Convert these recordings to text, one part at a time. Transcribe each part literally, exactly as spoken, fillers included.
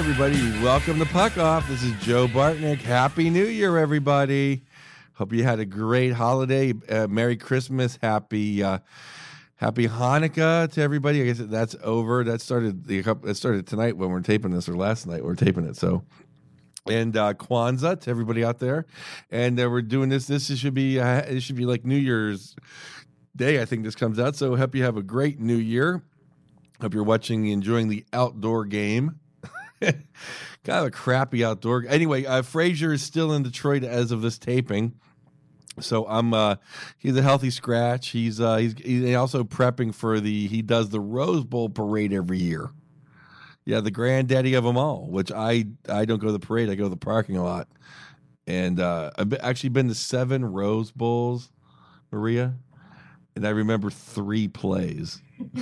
everybody. Welcome to Puck Off. This is Joe Bartnick. Happy New Year, everybody. Hope you had a great holiday. Uh, Merry Christmas. Happy uh, Happy Hanukkah to everybody. I guess that's over. That started the that started tonight when we're taping this, or last night when we're taping it. So, and uh, Kwanzaa to everybody out there. And uh, we're doing this. This should be uh, it should be like New Year's Day. I think this comes out. So hope you have a great New Year. Hope you're watching, enjoying the outdoor game. Kind of a crappy outdoor. Anyway, uh, Frazier is still in Detroit as of this taping, so I'm. Uh, he's a healthy scratch. He's uh, he's he's also prepping for the. He does the Rose Bowl parade every year. Yeah, the granddaddy of them all. Which I I don't go to the parade. I go to the parking lot, and uh, I've been, actually been to seven Rose Bowls, Maria, and I remember three plays.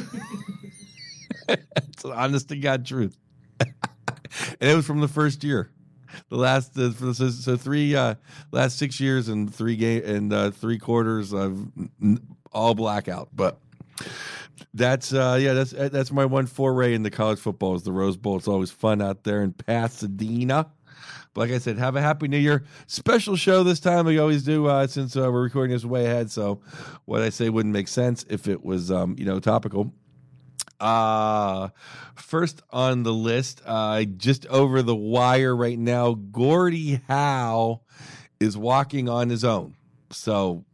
It's an honest to God truth. And it was from the first year, the last uh, for the, so, so three uh, last six years and three game and uh, three quarters of n- all blackout. But that's uh, yeah, that's that's my one foray into college football is the Rose Bowl. It's always fun out there in Pasadena. But like I said, have a happy New Year. Special show this time. We always do uh, since uh, we're recording this way ahead. So what I say wouldn't make sense if it was um, you know topical. Uh, first on the list, uh, just over the wire right now, Gordie Howe is walking on his own. So,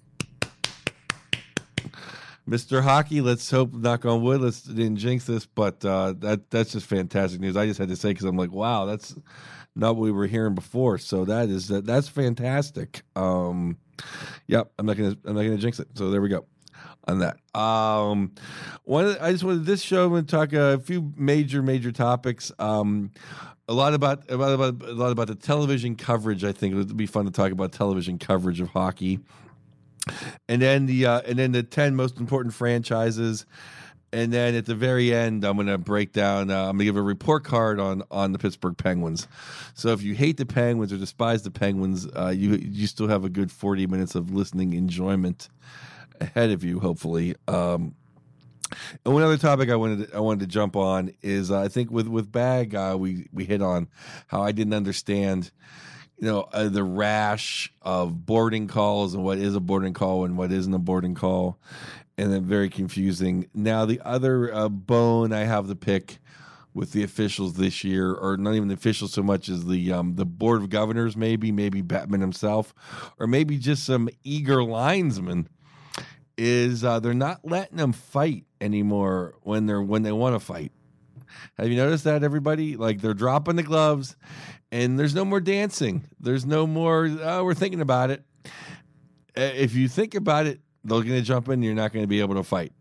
Mister Hockey, let's hope, knock on wood, let's didn't jinx this, but uh, that that's just fantastic news. I just had to say because I'm like, wow, that's not what we were hearing before. So that is that that's fantastic. Um, yep, I'm not gonna I'm not gonna jinx it. So there we go. On that, um, one of the, I just wanted this show. I'm going to talk a few major, major topics. Um, a lot about, about about a lot about the television coverage. I think it would be fun to talk about television coverage of hockey, and then the uh, and then the ten most important franchises, and then at the very end, I'm going to break down. Uh, I'm going to give a report card on on the Pittsburgh Penguins. So if you hate the Penguins or despise the Penguins, uh, you you still have a good forty minutes of listening enjoyment ahead of you, hopefully. Um, and one other topic I wanted to, I wanted to jump on is uh, I think with with Bag uh, we we hit on how I didn't understand, you know, uh, the rash of boarding calls and what is a boarding call and what isn't a boarding call, and then very confusing. Now the other uh, bone I have to pick with the officials this year, or not even the officials so much as the um, the board of governors, maybe maybe Batman himself, or maybe just some eager linesmen. Is uh, they're not letting them fight anymore when they're when they want to fight. Have you noticed that, everybody? Like they're dropping the gloves, and there's no more dancing. There's no more. Oh, we're thinking about it. If you think about it, they're going to jump in. You're not going to be able to fight,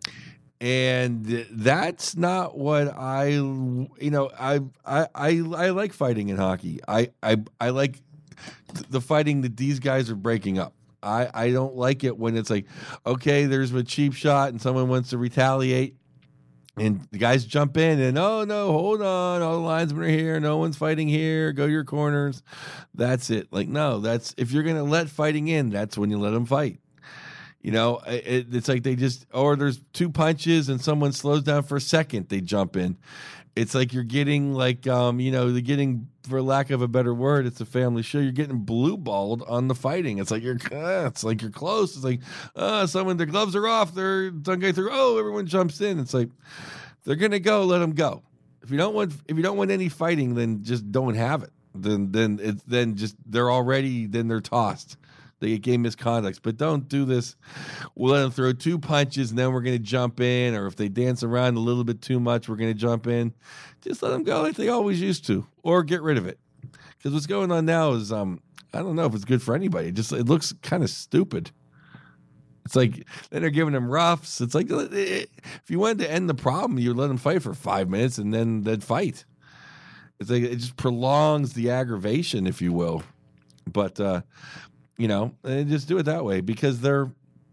and that's not what I. You know, I I I, I like fighting in hockey. I I I like the fighting that these guys are breaking up. I, I don't like it when it's like, okay, there's a cheap shot and someone wants to retaliate and the guys jump in and, oh, no, hold on. All the linesmen are here. No one's fighting here. Go to your corners. That's it. Like, no, that's if you're going to let fighting in, that's when you let them fight. You know, it, it's like they just, or there's two punches and someone slows down for a second, they jump in. It's like you're getting like, um, you know, they're getting, for lack of a better word, it's a family show. You're getting blue balled on the fighting. It's like you're, uh, it's like you're close. It's like, uh, someone, their gloves are off. They're done going through. Oh, everyone jumps in. It's like they're gonna go. Let them go. If you don't want, if you don't want any fighting, then just don't have it. Then, then it's then just they're already then they're tossed. They get game misconducts, but don't do this. We'll let them throw two punches, and then we're going to jump in. Or if they dance around a little bit too much, we're going to jump in. Just let them go like they always used to, or get rid of it. Because what's going on now is, um, I don't know if it's good for anybody. It just it looks kind of stupid. It's like then they're giving them roughs. It's like if you wanted to end the problem, you let them fight for five minutes, and then they'd fight. It's like it just prolongs the aggravation, if you will. But uh, you know, and just do it that way because they're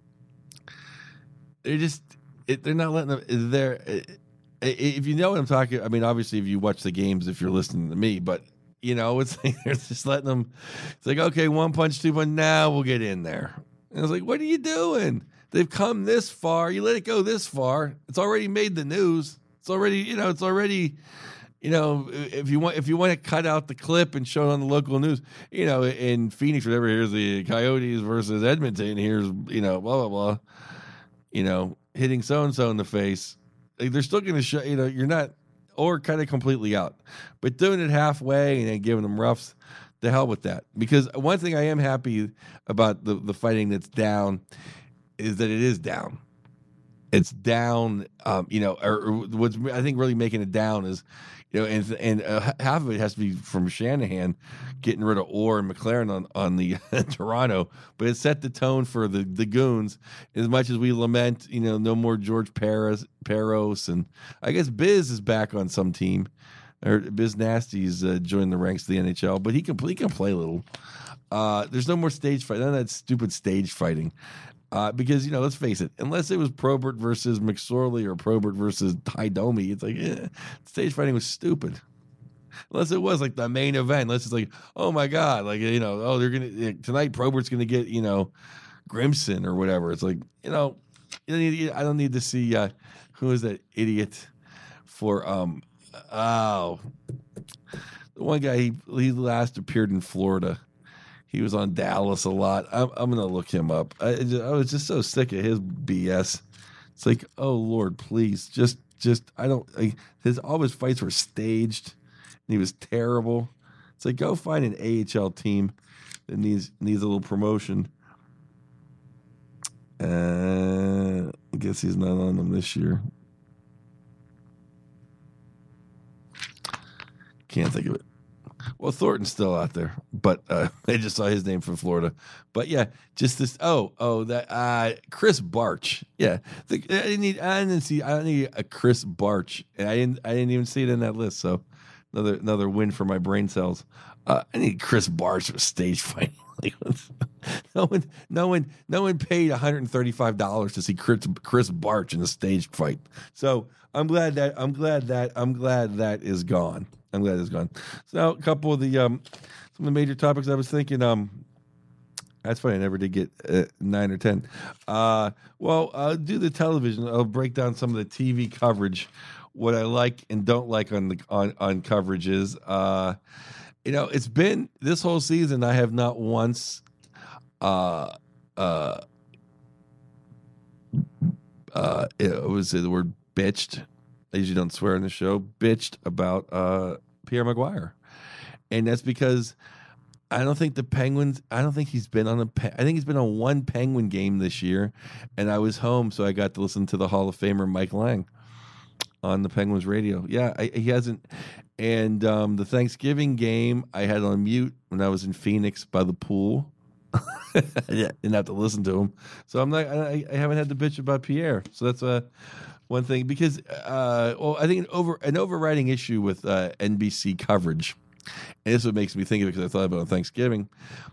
they're just it, they're not letting them. They're if you know what I'm talking. I mean, obviously, if you watch the games, if you're listening to me, but you know, it's like they're just letting them. It's like okay, one punch, two punch. Now we'll get in there. And I was like, what are you doing? They've come this far. You let it go this far. It's already made the news. It's already, you know, it's already, You know, if you want, if you want to cut out the clip and show it on the local news, you know, in Phoenix, whatever, here's the Coyotes versus Edmonton. Here's, you know, blah blah blah. You know, hitting so and so in the face. Like, they're still going to show. You know, you're not, or kind of completely out, but doing it halfway and then giving them roughs. The hell with that. Because one thing I am happy about the the fighting that's down is that it is down. It's down. Um, you know, or, or what's I think really making it down is. You know, and and uh, half of it has to be from Shanahan getting rid of Orr and McLaren on on the Toronto, but it set the tone for the the Goons. As much as we lament, you know, no more George Paris, Peros, and I guess Biz is back on some team, or Biz Nasty's uh, joined the ranks of the N H L, but he can he can play a little. Uh, there's no more stage fight, none of that stupid stage fighting. Uh, because, you know, let's face it, unless it was Probert versus McSorley or Probert versus Ty Domi, it's like, eh, stage fighting was stupid. Unless it was like the main event. Unless it's like, oh my God, like, you know, oh, they're going to, tonight Probert's going to get, you know, Grimson or whatever. It's like, you know, you don't need, I don't need to see, uh, who is that idiot for, um, oh, the one guy, he, he last appeared in Florida. He was on Dallas a lot. I'm, I'm going to look him up. I, I was just so sick of his B S. It's like, oh Lord, please, just, just, I don't. Like, his all his fights were staged, and he was terrible. It's like, go find an A H L team that needs needs a little promotion. Uh, I guess he's not on them this year. Can't think of it. Well, Thornton's still out there, but uh, I just saw his name from Florida. But yeah, just this. Oh, oh, that uh, Chris Barch. Yeah, the, I didn't need. I didn't see. I didn't need a Chris Barch, and I didn't. I didn't even see it in that list. So another another win for my brain cells. Uh, I need Chris Barch with stage fighting. Like, no one, no one, no one paid one hundred thirty-five dollars to see Chris, Chris Barch in a stage fight. So I'm glad that I'm glad that I'm glad that is gone. I'm glad it's gone. So now a couple of the um, some of the major topics I was thinking. Um, that's funny. I never did get uh, nine or ten. Uh, well, I'll do the television. I'll break down some of the T V coverage, what I like and don't like on the on on coverages. Uh, you know, it's been this whole season. I have not once. Uh, uh, uh, it was the word bitched. I usually don't swear on the show, bitched about uh, Pierre Maguire. And that's because I don't think the Penguins, I don't think he's been on a, I think he's been on one Penguin game this year. And I was home, so I got to listen to the Hall of Famer Mike Lang on the Penguins radio. Yeah, I, he hasn't. And um, the Thanksgiving game, I had on mute when I was in Phoenix by the pool. Yeah, didn't have to listen to him. So I'm like, I, I haven't had to bitch about Pierre. So that's a, one thing, because uh, well, I think an over an overriding issue with uh, N B C coverage, and this is what makes me think of it because I thought about it on Thanksgiving,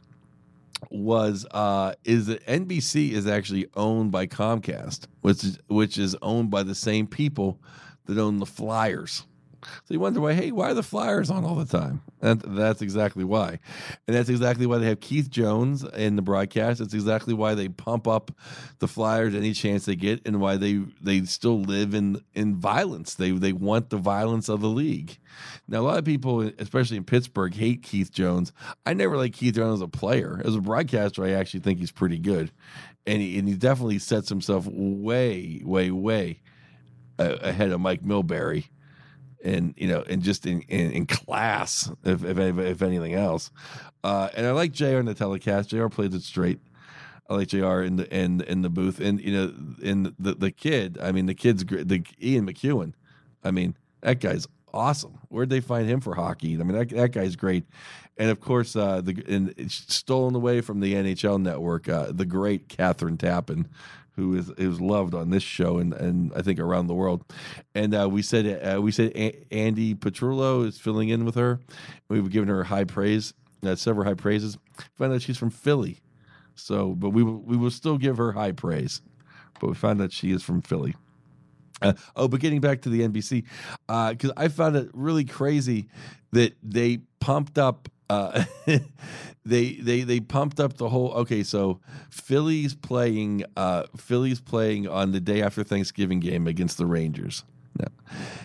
was uh, is that N B C is actually owned by Comcast, which is, which is owned by the same people that own the Flyers. So you wonder why, hey, why are the Flyers on all the time? And that's exactly why. And that's exactly why they have Keith Jones in the broadcast. That's exactly why they pump up the Flyers any chance they get, and why they they still live in, in violence. They they want the violence of the league. Now, a lot of people, especially in Pittsburgh, hate Keith Jones. I never liked Keith Jones as a player. As a broadcaster, I actually think he's pretty good. And he, and he definitely sets himself way, way, way uh, ahead of Mike Milbury. And you know, and just in, in, in class, if, if if anything else, uh, and I like J R in the telecast. J R plays it straight. I like J R in the in in the booth, and you know, in the the kid. I mean, the kid's great. The Ian McEwen. I mean, that guy's awesome. Where'd they find him for hockey? I mean, that that guy's great. And of course, uh, the and it's stolen away from the N H L network. Uh, the great Catherine Tappan, who is is loved on this show and, and I think around the world. And uh, we said uh, we said a- Andy Petrullo is filling in with her. We've given her high praise, uh, several high praises. Found out she's from Philly, so but we will, we will still give her high praise. But we found out she is from Philly. Uh, oh, but getting back to the N B C, because uh, I found it really crazy that they pumped up. Uh, they they they pumped up the whole. Okay, so Philly's playing. Uh, Philly's playing on the day after Thanksgiving game against the Rangers. Now,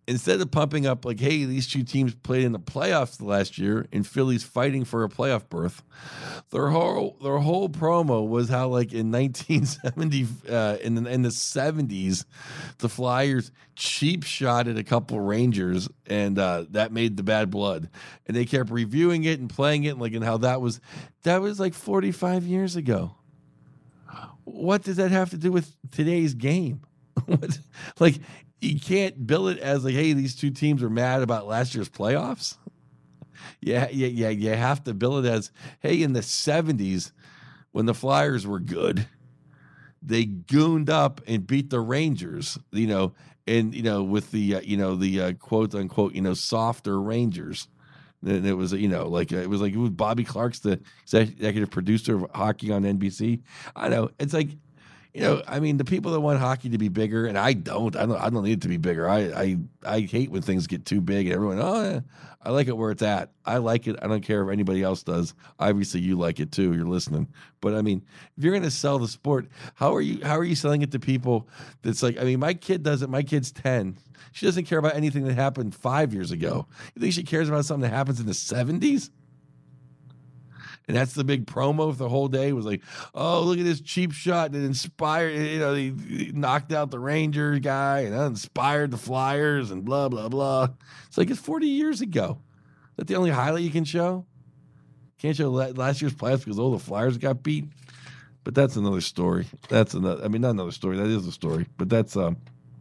instead of pumping up like, hey, these two teams played in the playoffs last year and Philly's fighting for a playoff berth, their whole their whole promo was how like in nineteen seventy uh, in the, in the seventies, the Flyers cheap shotted a couple Rangers and uh, that made the bad blood, and they kept reviewing it and playing it like and how that was that was like forty-five years ago. What does that have to do with today's game? What, like, you can't bill it as like, hey, these two teams are mad about last year's playoffs. Yeah, yeah, yeah. You have to bill it as, hey, in the seventies, when the Flyers were good, they gooned up and beat the Rangers. You know, and you know with the uh, you know the uh, quote unquote you know softer Rangers. And it was, you know, like it was like it was Bobby Clark's the executive producer of hockey on N B C. I know it's like, you know, I mean, the people that want hockey to be bigger, and I don't, I don't, I don't need it to be bigger. I, I, I hate when things get too big and everyone, oh, yeah, I like it where it's at. I like it. I don't care if anybody else does. Obviously, you like it too. You're listening, but I mean, if you're going to sell the sport, how are you? How are you selling it to people? That's like, I mean, my kid does it. My kid's ten. She doesn't care about anything that happened five years ago. You think she cares about something that happens in the seventies? And that's the big promo for the whole day was like, oh, look at this cheap shot that inspired, you know, he, he knocked out the Rangers guy and that inspired the Flyers and blah, blah, blah. It's like it's forty years ago. Is that the only highlight you can show? Can't show last year's playoffs because all the Flyers got beat. But that's another story. That's another, I mean, not another story. That is a story. But that's, um,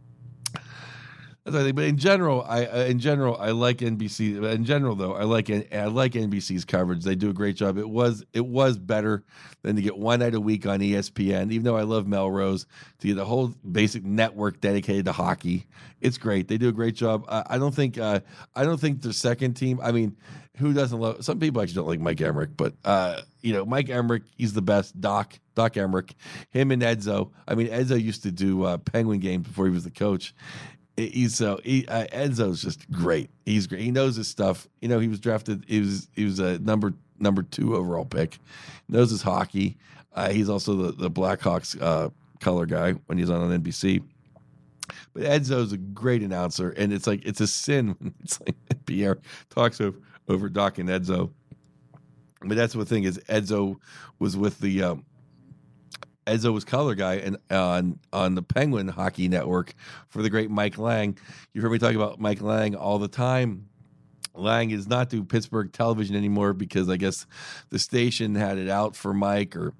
That's what I think. But in general, I uh, in general I like N B C. In general, though, I like I like N B C's coverage. They do a great job. It was it was better than to get one night a week on E S P N. Even though I love Melrose, to get the whole basic network dedicated to hockey, it's great. They do a great job. I, I don't think uh, I don't think their second team. I mean, who doesn't love? Some people actually don't like Mike Emmerich, but uh, you know, Mike Emmerich, he's the best. Doc Doc Emmerich, him and Edzo. I mean, Edzo used to do uh, Penguin games before he was the coach. He's so he, uh, Edzo's just great. He's great. He knows his stuff. You know, he was drafted. He was he was a number number two overall pick. Knows his hockey. Uh, he's also the the Blackhawks uh, color guy when he's on on N B C. But Edzo's a great announcer, and it's like it's a sin when it's like Pierre talks over, over Doc and Edzo. But that's the thing is Edzo was with the. Um, Edzo was color guy and on on the Penguin Hockey Network for the great Mike Lang. You've heard me talk about Mike Lang all the time. Lang is not do Pittsburgh television anymore because I guess the station had it out for Mike or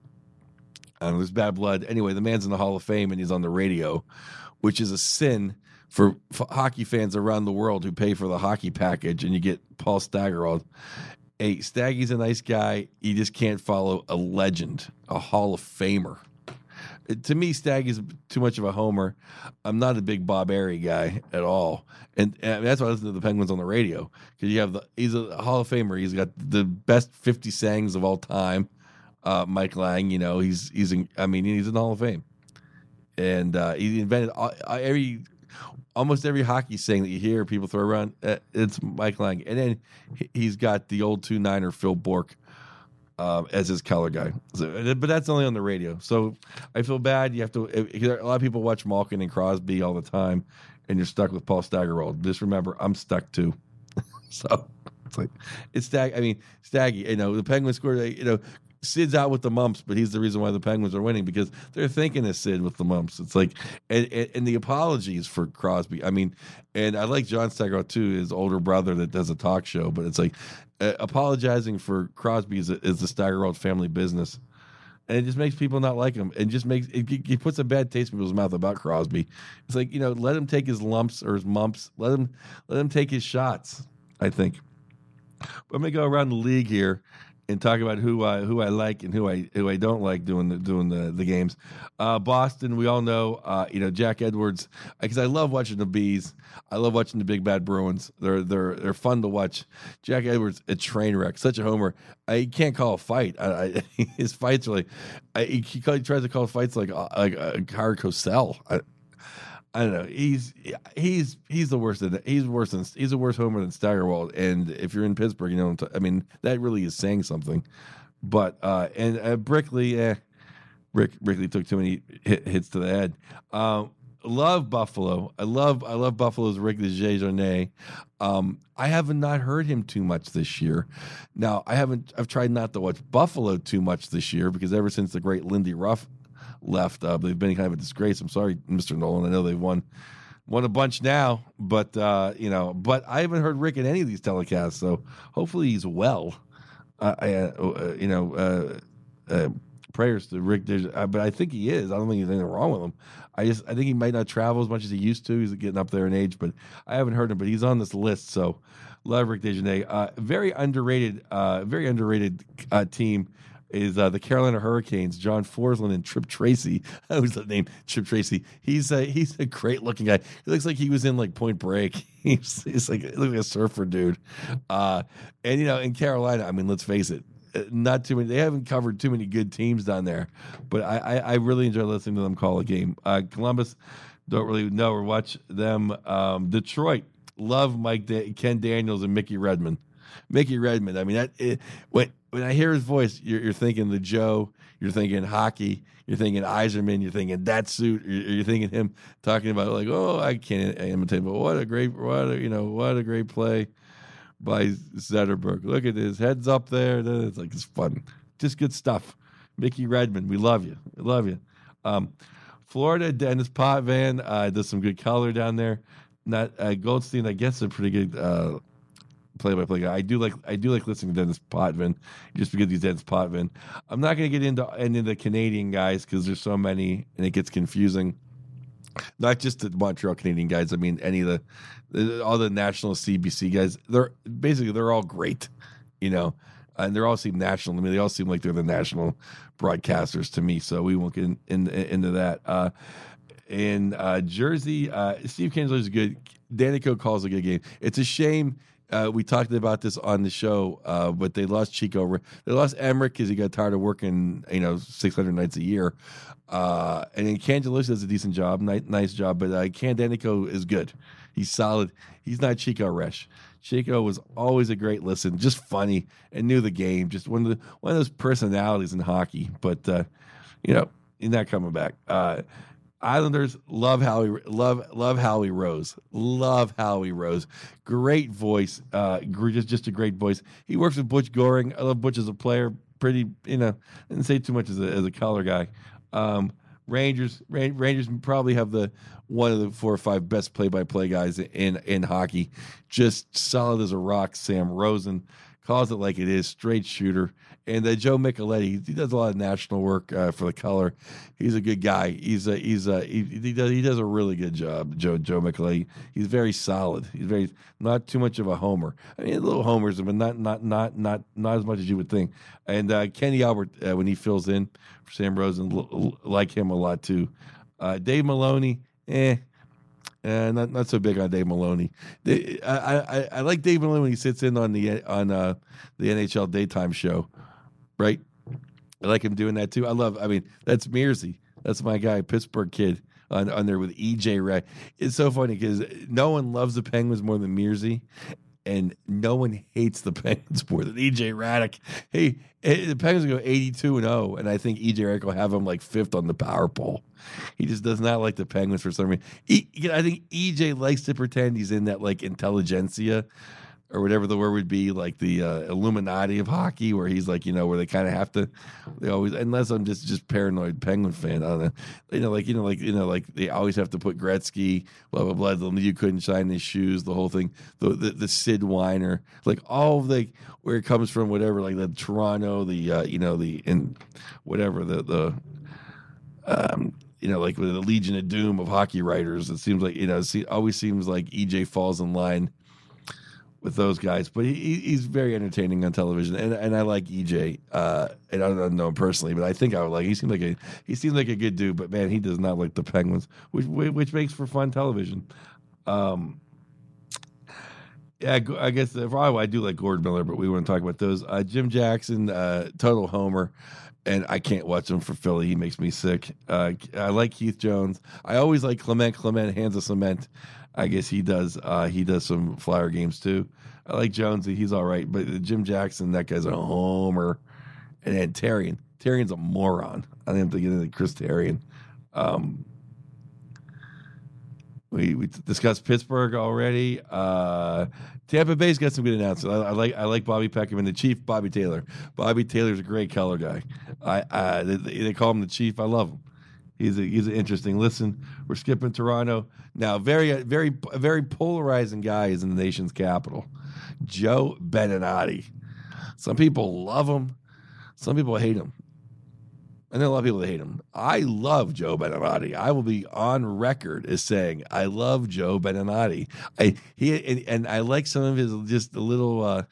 I don't know, there's bad blood. Anyway, the man's in the Hall of Fame and he's on the radio, which is a sin for, for hockey fans around the world who pay for the hockey package and you get Paul Staggerwald. Hey, Staggy's a nice guy. You just can't follow a legend, a Hall of Famer. To me, Staggy's too much of a homer. I'm not a big Bob Airy guy at all, and, and that's why I listen to the Penguins on the radio because you have the he's a Hall of Famer. He's got the best fifty sayings of all time. Uh, Mike Lang, you know, he's he's in, I mean he's in the Hall of Fame, and uh, he invented all, every almost every hockey saying that you hear people throw around. Uh, it's Mike Lang, and then he's got the old two niner Phil Bourque. Um, as his color guy, so, but that's only on the radio. So I feel bad. You have to. A lot of people watch Malkin and Crosby all the time, and you're stuck with Paul Staggerwald. Just remember, I'm stuck too. So it's like it's Stag. I mean, Staggy. You know, the Penguins scored. You know, Sid's out with the mumps, but he's the reason why the Penguins are winning because they're thinking of Sid with the mumps. It's like, and, and, and the apologies for Crosby. I mean, and I like John Staggerwald too, his older brother that does a talk show, but it's like. Uh, apologizing for Crosby is, a, is the Staggerwald family business, and it just makes people not like him. And just makes it, it puts a bad taste in people's mouth about Crosby. It's like, you know, let him take his lumps or his mumps. Let him let him take his shots. I think. But I'm gonna go around the league here and talk about who I who I like and who I who I don't like doing the doing the the games. Uh, Boston, we all know, uh, you know Jack Edwards, because I love watching the Bees. I love watching the Big Bad Bruins. They're they're they're fun to watch. Jack Edwards, a train wreck, such a homer. I can't call a fight. I, I, his fights are like I, he, he tries to call fights like like a Howard Cosell. I, I don't know. He's he's he's the worst. Than, he's worse than he's a worse homer than Staggerwald. And if you're in Pittsburgh, you know, I mean, that really is saying something. But uh, and uh, Brickley, eh, Rick Brickley took too many hit, hits to the head. Um, love Buffalo. I love I love Buffalo's Rick DeJarnay. Um, I have not heard him too much this year. Now I haven't. I've tried not to watch Buffalo too much this year because ever since the great Lindy Ruff left, uh, they've been kind of a disgrace. I'm sorry, Mister Nolan. I know they've won won a bunch now, but uh, you know, but I haven't heard Rick in any of these telecasts. So hopefully he's well. Uh, I, uh, you know. Uh, uh, Prayers to Rick, uh, but I think he is. I don't think there's anything wrong with him. I just I think he might not travel as much as he used to. He's getting up there in age, but I haven't heard him. But he's on this list, so love Rick DeJarnay. Uh, very underrated, uh, very underrated uh, team is uh, the Carolina Hurricanes. John Forsland and Trip Tracy. That was the name, Trip Tracy. He's a, he's a great looking guy. He looks like he was in like Point Break. He's, he's like he looks like a surfer dude. Uh, and you know, in Carolina, I mean, let's face it. Not too many. They haven't covered too many good teams down there, but I, I, I really enjoy listening to them call a game. Uh, Columbus, don't really know or watch them. Um, Detroit, love Mike da- Ken Daniels and Mickey Redmond. Mickey Redmond. I mean, that it, when when I hear his voice, you're, you're thinking the Joe. You're thinking hockey. You're thinking Eiserman. You're thinking that suit. You're, you're thinking him talking about like, oh, I can't imitate, but what a great, what a, you know, what a great play by Zetterberg. Look at his heads up there. It's like it's fun. Just good stuff. Mickey Redmond, we love you. We love you. Um, Florida, Dennis Potvin uh, does some good color down there. Not uh, Goldstein, I guess, a pretty good uh, play-by-play guy. I do like I do like listening to Dennis Potvin just because he's Dennis Potvin. I'm not going to get into into the Canadian guys because there's so many and it gets confusing. Not just the Montreal Canadian guys. I mean, any of the, the all the national C B C guys. They're basically they're all great, you know, and they all seem national. I mean, they all seem like they're the national broadcasters to me. So we won't get in, in, into that. Uh, in uh, Jersey, uh, Steve Kinsler is good. Danico calls a good game. It's a shame. Uh, we talked about this on the show, uh, but they lost Chico. They lost Emmerich because he got tired of working, you know, six hundred nights a year. Uh, and then Cangelis does a decent job, nice, nice job. But uh, Ken Danico is good. He's solid. He's not Chico Resch. Chico was always a great listen, just funny and knew the game. Just one of the one of those personalities in hockey. But uh, you know, he's not coming back. Uh, Islanders love Howie, love love Howie Rose, love Howie Rose. Great voice, uh, just just a great voice. He works with Butch Goring. I love Butch as a player. Pretty, you know, didn't say too much as a as a color guy. Um, Rangers, Rangers probably have the one of the four or five best play by play guys in in hockey. Just solid as a rock. Sam Rosen calls it like it is, straight shooter. And uh, Joe Micheletti, he does a lot of national work uh, for the color. He's a good guy. He's a, he's a, he, he does he does a really good job. Joe Joe Micheletti. He's very solid. He's very not too much of a homer. I mean, a little homers, but not not not not not as much as you would think. And uh, Kenny Albert uh, when he fills in for Sam Rosen, l- l- like him a lot too. Uh, Dave Maloney, eh. Uh, not not so big on Dave Maloney. They, I, I I like Dave Maloney when he sits in on the on uh, the N H L daytime show, right? I like him doing that too. I love. I mean, that's Mearsy. That's my guy, Pittsburgh kid on, on there with E J Ray. It's so funny because no one loves the Penguins more than Mearsy, and no one hates the Penguins more than E J Raddick. Hey, the Penguins go eighty-two and oh, and I think E J Raddick will have him like fifth on the power poll. He just does not like the Penguins for some reason. He, I think E J likes to pretend he's in that like intelligentsia or whatever the word would be, like the uh, Illuminati of hockey, where he's like, you know, where they kind of have to, they always, unless I'm just just paranoid Penguin fan, I don't know, you know, like you know, like you know, like they always have to put Gretzky, blah blah blah. The, you couldn't shine his shoes, the whole thing, the the, the Sid Weiner, like all of the where it comes from, whatever, like the Toronto, the uh, you know, the in whatever the the. Um, you know, like with the Legion of Doom of hockey writers, it seems like, you know, it always seems like E J falls in line with those guys. But he, he's very entertaining on television, and and I like E J. Uh, and I don't know him personally, but I think I would like. He seems like a he seems like a good dude, but man, he does not like the Penguins, which which makes for fun television. Um, yeah, I guess uh, probably I do like Gord Miller, but we want to talk about those. Uh, Jim Jackson, uh, total homer. And I can't watch him for Philly. He makes me sick. Uh, I like Keith Jones. I always like Clement. Clement, Hands of Cement. I guess he does. Uh, he does some Flyer games too. I like Jonesy. He's all right. But Jim Jackson, that guy's a homer. And then Terrian. Terrian's a moron. I didn't think of Chris Terrian. Um, We we discussed Pittsburgh already. Uh, Tampa Bay's got some good announcers. I, I like I like Bobby Peckham and the Chief, Bobby Taylor. Bobby Taylor's a great color guy. I, I they, they call him the Chief. I love him. He's a, he's an interesting listen. We're skipping Toronto now. Very very very polarizing guy is in the nation's capital, Joe Beninati. Some people love him. Some people hate him. And there are a lot of people that hate him. I love Joe Beninati. I will be on record as saying I love Joe Beninati. I he and, and I like some of his just a little. Uh,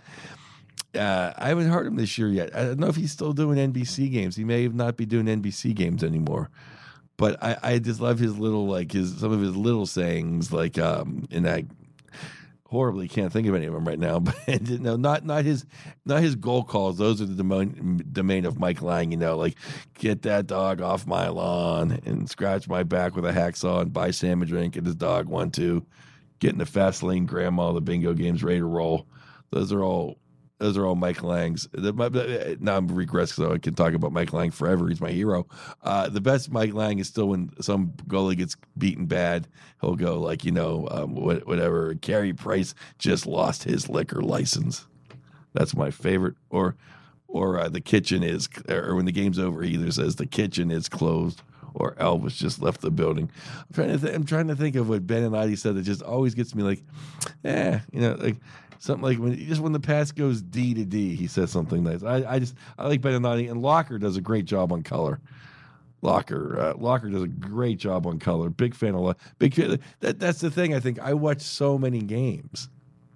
uh, I haven't heard him this year yet. I don't know if he's still doing N B C games. He may not be doing N B C games anymore. But I, I just love his little like his some of his little sayings like um and I horribly can't think of any of them right now. But no, not not his not his goal calls. Those are the domain, domain of Mike Lang. You know, like get that dog off my lawn and scratch my back with a hacksaw and buy Sam a drink and his dog one two. Get in the fast lane, grandma. The bingo game's ready to roll. Those are all. Those are all Mike Lang's. Now I'm regressing, so I can talk about Mike Lang forever. He's my hero. Uh, the best Mike Lang is still when some goalie gets beaten bad. He'll go like, you know, um, whatever. Carey Price just lost his liquor license. That's my favorite. Or, or uh, the kitchen is, or when the game's over, he either says the kitchen is closed or Elvis just left the building. I'm trying to, th- I'm trying to think of what Beninati said that just always gets me like, eh, you know, like. Something like when just when the pass goes D to D, he says something nice. I, I just I like Beninati, and Locker does a great job on color. Locker uh, Locker does a great job on color. Big fan of big. That that's the thing. I think I watch so many games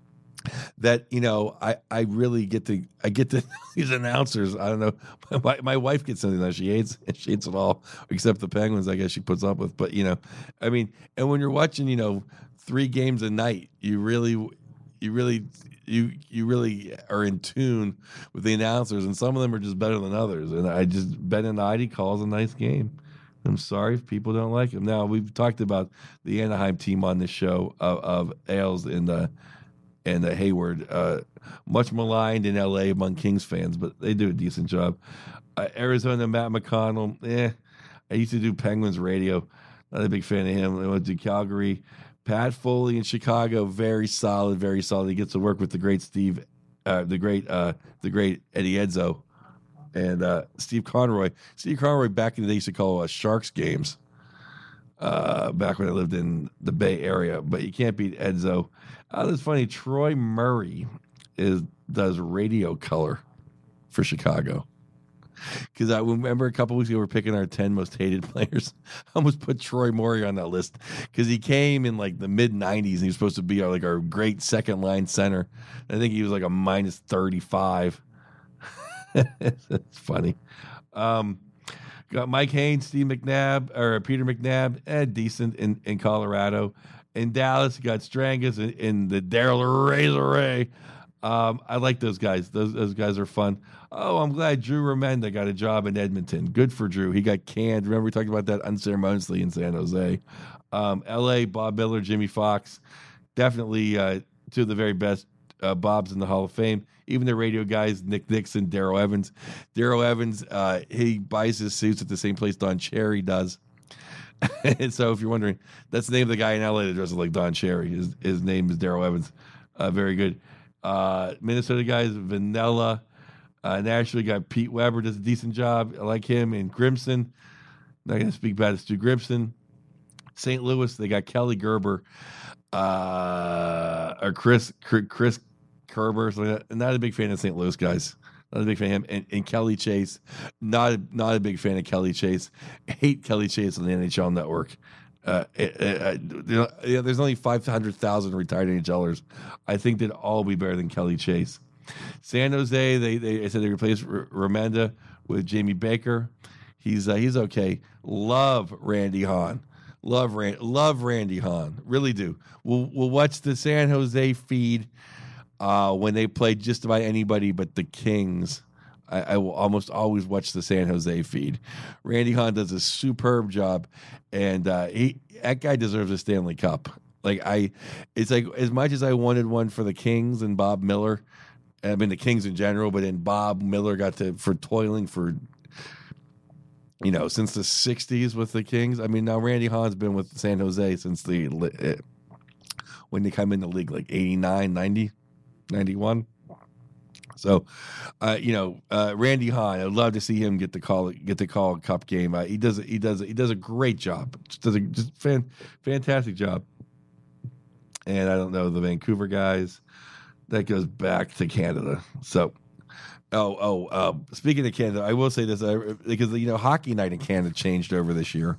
that you know I, I really get to I get to these announcers. I don't know. My, my wife gets something that she hates. She hates it all except the Penguins. I guess she puts up with. But you know, I mean, and when you're watching, you know, three games a night, you really. You really, you you really are in tune with the announcers, and some of them are just better than others. And I just Beninati calls a nice game. I'm sorry if people don't like him. Now we've talked about the Anaheim team on this show of, of Ailes and uh, and uh, Hayward, uh, much maligned in L A among Kings fans, but they do a decent job. Uh, Arizona, Matt McConnell. Eh, I used to do Penguins radio. Not a big fan of him. I went to Calgary. Pat Foley in Chicago, very solid, very solid. He gets to work with the great Steve, uh, the great, uh, the great Eddie Edzo, and uh, Steve Conroy. Steve Conroy back in the day used to call uh, Sharks games. Uh, back when I lived in the Bay Area, but you can't beat Edzo. Uh, that's funny. Troy Murray is does radio color for Chicago. Because I remember a couple weeks ago we were picking our ten most hated players. I almost put Troy Murray on that list because he came in like the mid nineties and he was supposed to be our, like our great second line center. I think he was like a minus thirty-five. That's funny. Um, got Mike Haynes, Steve McNabb, or Peter McNabb, eh, decent in, in Colorado. In Dallas, you got Strangus in, in the Daryl Razor Ray. Um, I like those guys. Those those guys are fun. Oh, I'm glad Drew Remenda got a job in Edmonton. Good for Drew. He got canned. Remember we talked about that unceremoniously in San Jose. Um, L A, Bob Miller, Jimmy Fox. Definitely uh, two of the very best uh, Bobs in the Hall of Fame. Even the radio guys, Nick Nixon, Darrell Evans. Darrell Evans, uh, he buys his suits at the same place Don Cherry does. And so if you're wondering, that's the name of the guy in L A that dresses like Don Cherry. His, his name is Darrell Evans. Uh, very good. Uh, Minnesota guys, Vanilla. Uh, Nashville got Pete Weber, does a decent job. I like him. And Grimson. Not going to speak bad of Stu Grimson. Saint Louis, they got Kelly Gerber. Uh, or Chris Chris Kerber. So not a big fan of Saint Louis guys. Not a big fan of him. And, and Kelly Chase. Not a, not a big fan of Kelly Chase. Hate Kelly Chase on the N H L Network. Uh, it, it, you know, yeah, there's only five hundred thousand retired NHLers. I think they'd all be better than Kelly Chase. San Jose, they they said they replaced R- Romanda with Jamie Baker. He's uh, he's okay. Love Randy Hahn. Love Rand, love Randy Hahn. Really do. We'll we'll watch the San Jose feed uh, when they play just about anybody but the Kings. I, I will almost always watch the San Jose feed. Randy Hahn does a superb job, and uh, he that guy deserves a Stanley Cup. Like I, it's like as much as I wanted one for the Kings and Bob Miller. I mean the Kings in general, but then Bob Miller got to for toiling for you know, since the sixties with the Kings. I mean, now Randy Hahn's been with San Jose since the when they come in the league, like eighty-nine, ninety, ninety-one. So, uh, you know, uh, Randy Hahn, I'd love to see him get to call get to call a cup game. Uh, he does he does he does a great job. Just does a just fan, fantastic job. And I don't know the Vancouver guys. That goes back to Canada. So, oh oh, uh, speaking of Canada, I will say this uh, because you know hockey night in Canada changed over this year.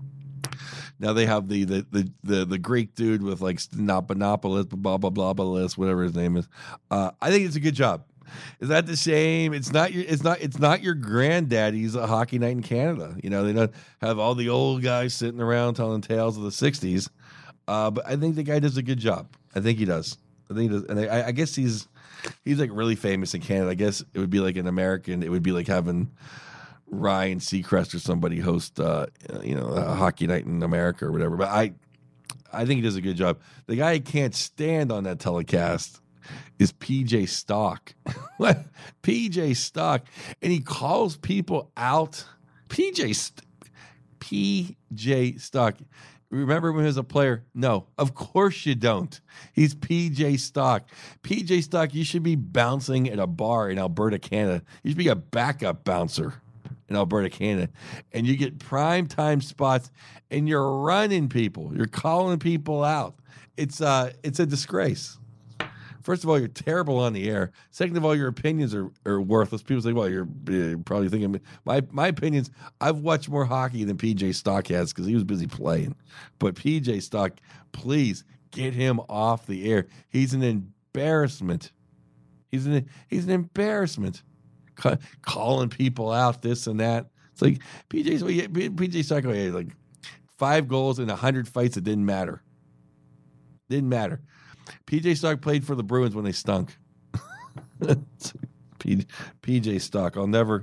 Now they have the the the the, the Greek dude with like Stanopanopoulos, blah blah blah blah list, whatever his name is. Uh, I think it's a good job. Is that the same? It's not your. It's not. It's not your granddaddy's a hockey night in Canada. You know they don't have all the old guys sitting around telling tales of the sixties. Uh, but I think the guy does a good job. I think he does. I think he does, and I, I guess he's he's like really famous in Canada. I guess it would be like an American. It would be like having Ryan Seacrest or somebody host, uh, you know, a hockey night in America or whatever. But I, I think he does a good job. The guy I can't stand on that telecast is P J Stock. P J Stock, and he calls people out. P J, St- P J Stock. Remember when he was a player? No, of course you don't. He's P J Stock. P J Stock, you should be bouncing at a bar in Alberta, Canada. You should be a backup bouncer in Alberta, Canada. And you get prime time spots and you're running people. You're calling people out. It's uh it's a disgrace. First of all, you're terrible on the air. Second of all, your opinions are, are worthless. People say, well, you're uh, probably thinking, my my opinions, I've watched more hockey than P J Stock has because he was busy playing. But P J Stock, please get him off the air. He's an embarrassment. He's an, he's an embarrassment. Ca- calling people out, this and that. It's like, P J's, P J Stock had like five goals in one hundred fights that didn't matter. Didn't matter. P J Stock played for the Bruins when they stunk. P, PJ Stock. I'll never,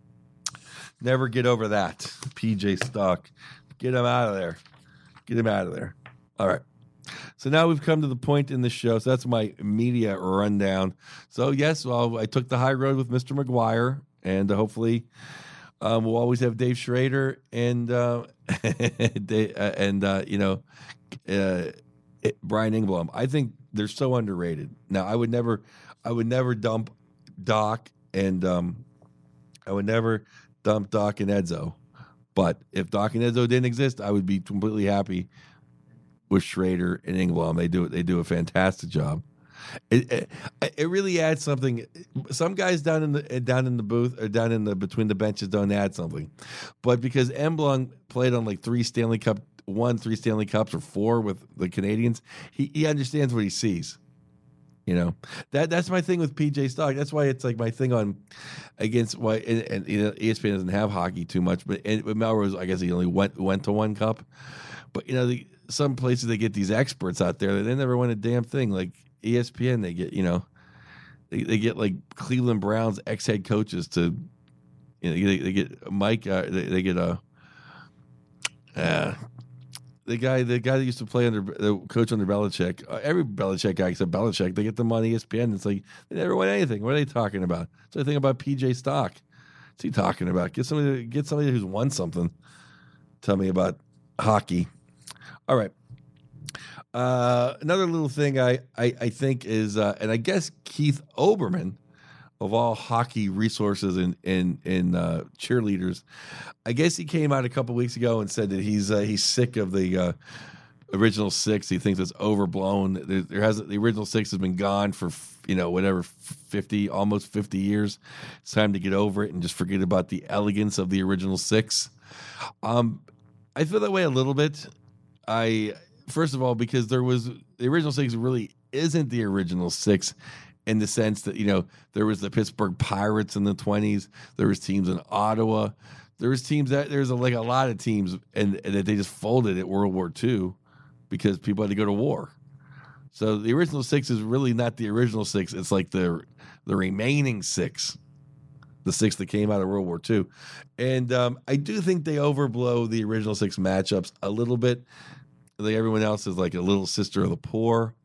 never get over that. P J Stock. Get him out of there. Get him out of there. All right. So now we've come to the point in the show. So that's my media rundown. So, yes, well, I took the high road with Mister McGuire, and uh, hopefully um, we'll always have Dave Schrader and, uh, they, uh, and uh, you know, uh, It, Brian Engblom. I think they're so underrated. Now, I would never, I would never dump Doc and um, I would never dump Doc and Edzo. But if Doc and Edzo didn't exist, I would be completely happy with Schrader and Engblom. They do it. They do a fantastic job. It, it, it really adds something. Some guys down in the down in the booth or down in the between the benches don't add something, but because Engblom played on like three Stanley Cup. Won three Stanley Cups or four with the Canadians, he, he understands what he sees. You know, that that's my thing with P J Stock. That's why it's like my thing on against why and, and you know, E S P N doesn't have hockey too much, but and with Melrose, I guess he only went went to one cup. But you know, the, some places they get these experts out there, they never win a damn thing. Like E S P N, they get you know, they, they get like Cleveland Browns ex head coaches to, you know, they, they get Mike, uh, they, they get a. Uh, The guy, the guy that used to play under the coach under Belichick, uh, every Belichick guy except Belichick, they get them on E S P N. It's like they never win anything. What are they talking about? So I think about P J Stock. What's he talking about? Get somebody, get somebody who's won something. Tell me about hockey. All right. Uh, another little thing I I, I think is, uh, and I guess Keith Olbermann, of all hockey resources and in, in, in uh, cheerleaders, I guess he came out a couple weeks ago and said that he's uh, he's sick of the uh, original six. He thinks it's overblown. There, there has the original six has been gone for you know whatever fifty, almost fifty years. It's time to get over it and just forget about the elegance of the original six. Um, I feel that way a little bit. I first of all because there was the original six really isn't the original six. In the sense that, you know, there was the Pittsburgh Pirates in the twenties. There was teams in Ottawa. There was teams that there's a, like a lot of teams and, and that they just folded at World War Two because people had to go to war. So the original six is really not the original six. It's like the the remaining six, the six that came out of World War Two. And um, I do think they overblow the original six matchups a little bit. Like everyone else is like a little sister of the poor.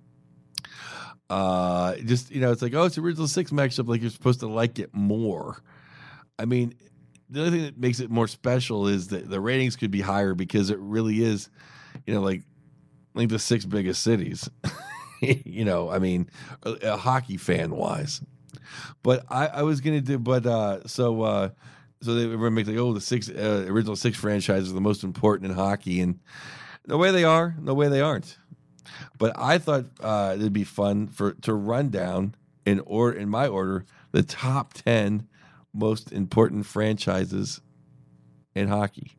Uh, just, you know, it's like, oh, it's the original six matchup. Like you're supposed to like it more. I mean, the other thing that makes it more special is that the ratings could be higher because it really is, you know, like like the six biggest cities. You know, I mean, a, a hockey fan wise. But I, I was gonna do, but uh, so uh, so they were making like, oh, the six uh, original six franchises are the most important in hockey, and no way they are, no way they aren't. But I thought uh, it'd be fun for to run down in or in my order the top ten most important franchises in hockey,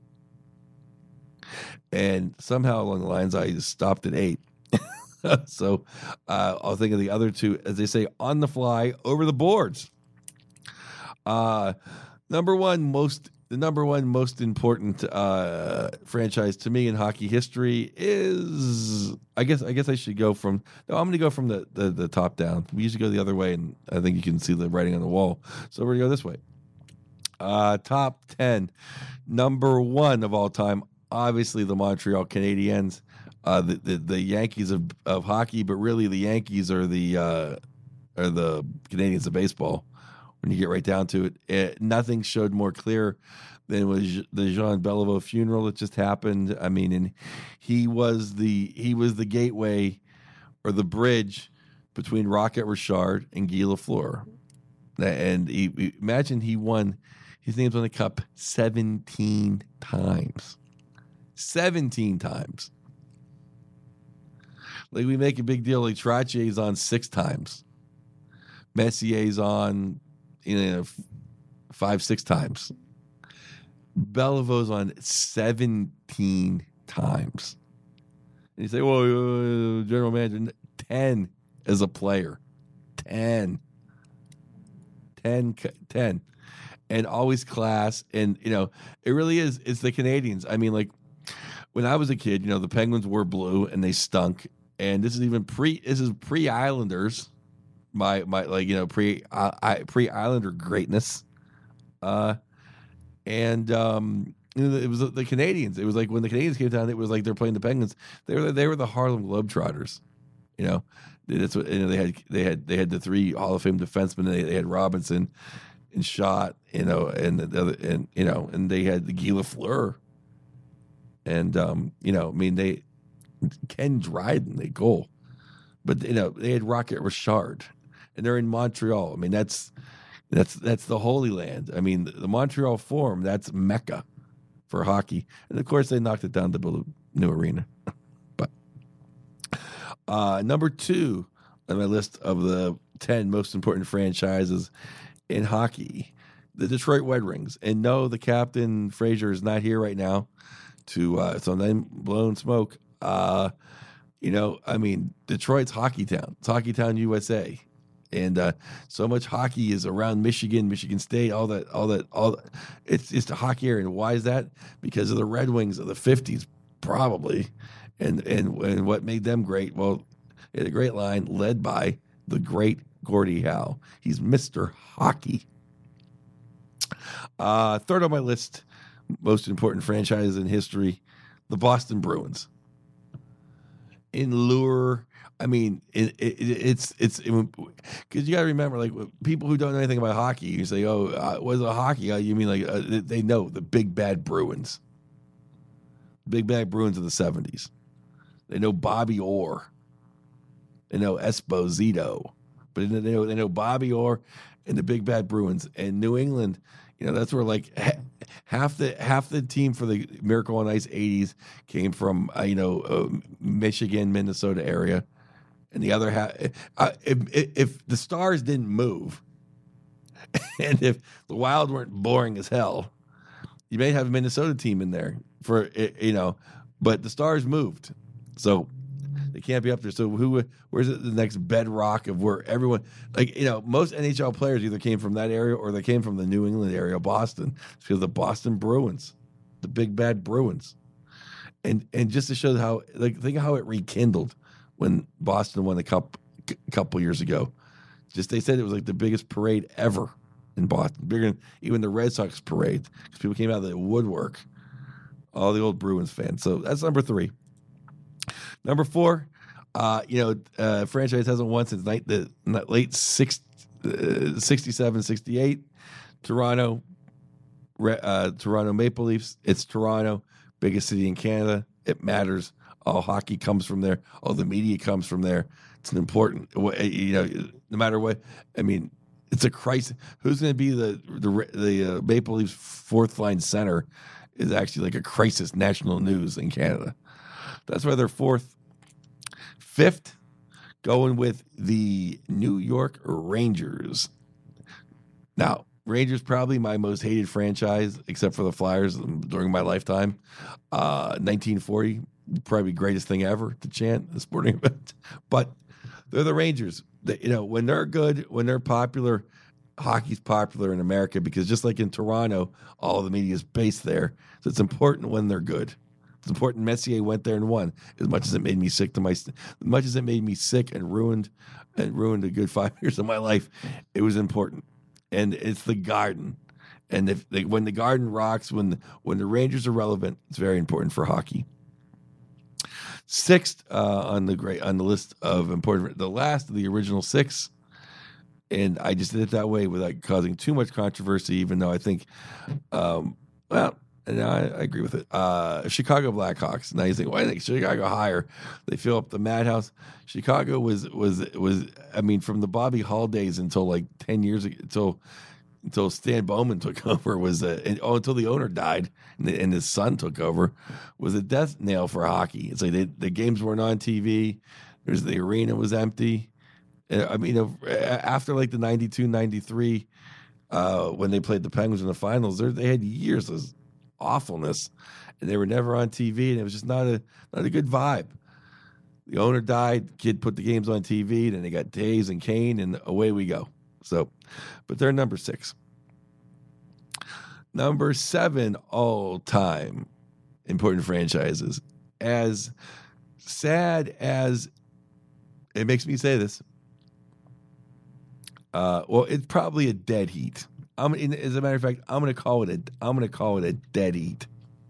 and somehow along the lines I just stopped at eight. So uh, I'll think of the other two, as they say, on the fly, over the boards. Uh, number one most the number one most important uh, franchise to me in hockey history is, I guess I guess I should go from no, I'm going to go from the, the the top down. We usually go the other way, and I think you can see the writing on the wall. So we're going to go this way. Uh, top ten, number one of all time, obviously the Montreal Canadiens. Uh, the, the the Yankees of, of hockey, but really the Yankees are the uh, are the Canadians of baseball. When you get right down to it, it nothing showed more clear than was the Jean Beliveau funeral that just happened. I mean, and he was the he was the gateway or the bridge between Rocket Richard and Guy Lafleur. And he, imagine he won his name's on the cup seventeen times, seventeen times. Like, we make a big deal. Like, Trotier's on six times. Messier's on, you know, five, six times. Beliveau's on seventeen times. And you say, well, uh, general manager, ten as a player. ten. ten. ten. And always class. And, you know, it really is. It's the Canadians. I mean, like, when I was a kid, you know, the Penguins were blue and they stunk. And this is even pre. This is pre Islanders, my my like you know pre uh, I, pre Islander greatness, uh, and um, you know, it was the Canadians. It was like when the Canadians came down, it was like they're playing the Penguins. They were they were the Harlem Globetrotters, you know. That's what you know. They had they had they had the three Hall of Fame defensemen. They, they had Robinson, and Schott, you know, and the other, and you know, and they had the Guy Lafleur, and um, you know, I mean they. Ken Dryden, they goal, but you know they had Rocket Richard, and they're in Montreal. I mean that's that's that's the Holy Land. I mean the, the Montreal Forum, that's Mecca for hockey, and of course they knocked it down to build a new arena. But uh, number two on my list of the ten most important franchises in hockey, the Detroit Red Wings. And no, the captain Frazier is not here right now to uh, so I'm blowing smoke. Uh, you know, I mean, Detroit's hockey town. It's hockey town, U S A, and uh, so much hockey is around Michigan, Michigan State, all that, all that, all. That. It's it's the hockey area. And why is that? Because of the Red Wings of the fifties, probably, and and and what made them great? Well, they had a great line led by the great Gordie Howe. He's Mister Hockey. Uh, third on my list, most important franchise in history, the Boston Bruins. In lure, I mean, it, it, it's it's because you got to remember, like people who don't know anything about hockey, you say, "Oh, uh, what's a hockey?" Uh, you mean like uh, they know the big bad Bruins, big bad Bruins of the seventies. They know Bobby Orr, they know Esposito, but they know they know Bobby Orr and the big bad Bruins. And New England, you know, that's where like half the half the team for the Miracle on Ice eighties came from, uh, you know, uh, Michigan, Minnesota area, and the other half. Uh, if, if the Stars didn't move, and if the Wild weren't boring as hell, you may have a Minnesota team in there for, you know, but the Stars moved, so they can't be up there. So who? Where's the next bedrock of where everyone, like, you know, most N H L players either came from that area or they came from the New England area, Boston, because the Boston Bruins, the big bad Bruins, and and just to show how, like, think of how it rekindled when Boston won the cup a couple years ago. Just they said it was like the biggest parade ever in Boston, bigger than even the Red Sox parade, because people came out of the woodwork. All the old Bruins fans. So that's number three. Number four, uh, you know, uh, franchise hasn't won since night, the late six, uh, sixty-seven, sixty-eight. Toronto uh, Toronto Maple Leafs. It's Toronto, biggest city in Canada. It matters. All hockey comes from there. All the media comes from there. It's an important, you know, no matter what. I mean, it's a crisis. Who's going to be the the the uh, Maple Leafs fourth line center is actually like a crisis national news in Canada. That's why they're fourth. Fifth, going with the New York Rangers. Now, Rangers probably my most hated franchise, except for the Flyers during my lifetime. Uh, nineteen forty, probably greatest thing ever to chant a sporting event. But they're the Rangers. They, you know, when they're good, when they're popular, hockey's popular in America because just like in Toronto, all the media is based there. So it's important when they're good. It's important Messier went there and won. As much as it made me sick to my, as much as it made me sick and ruined, and ruined a good five years of my life, it was important. And it's the Garden, and if they, when the Garden rocks, when the, when the Rangers are relevant, it's very important for hockey. Sixth uh, on the great on the list of important, the last of the original six, and I just did it that way without causing too much controversy. Even though I think, um, well, and I, I agree with it. Uh, Chicago Blackhawks. Now you think, why think Chicago higher? They fill up the madhouse. Chicago was was was. I mean, from the Bobby Hall days until like ten years ago, until until Stan Bowman took over, was a, and, oh, until the owner died and, the, and his son took over, was a death nail for hockey. It's like they, the games weren't on T V. There's the arena was empty. And, I mean, after like the ninety-two ninety-three, uh, when they played the Penguins in the finals, they had years of awfulness, and they were never on T V, and it was just not a not a good vibe. The owner died, kid put the games on T V, then they got Taves and Kane, and away we go. So, but they're number six. Number seven all-time important franchises. As sad as it makes me say this, uh, well, it's probably a dead heat. I'm, as a matter of fact, I'm going to call it a. I'm going to call it a dead heat.